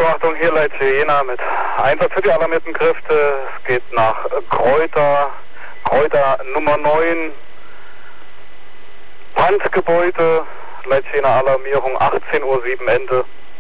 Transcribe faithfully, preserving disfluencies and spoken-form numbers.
So, Achtung, hier Leitze Jena mit Einsatz für die alarmierten Kräfte. Es geht nach Kräuter, Kräuter Nummer neun, Brandgebäude, Leitze Jena Alarmierung, achtzehn Uhr sieben Ende.